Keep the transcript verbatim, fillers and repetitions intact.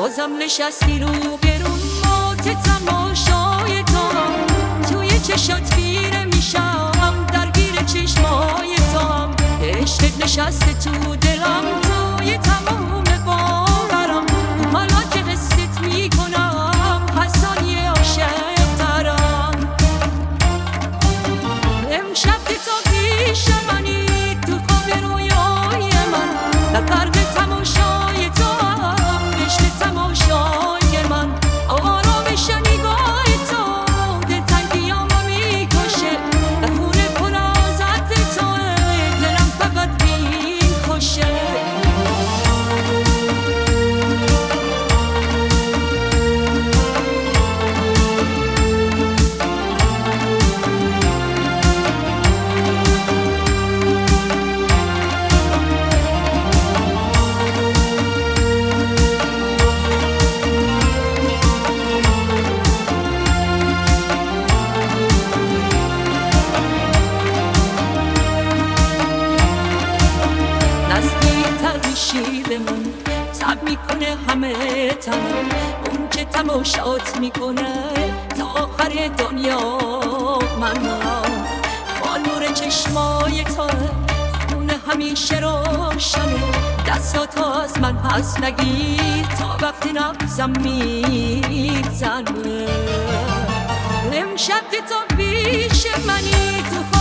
بازم نشستی رو برون مات تماشای تو توی چشات گیره میشم درگیر چشمای تو عشقت نشسته تو دلم توی تمام باورم حالا که حست میکنم هر ثانیه عاشق ترم امشب که تو پیش منی تو خواب رویای من در غرق تماشای تو عشق تماشای من آرامش نگاه تو دلتنگیامو میکشه و خونه پر از عطر توه دلم فقط بین خوشه شیرمون تب میکنه همه تنم اون که تماشات میکنه تا آخر دنیا من با نور چشمای تو خونه همیشه روشنه دستات از من پس نگیر تا وقتی نبزم میزنه امشب که تو پیش منی تو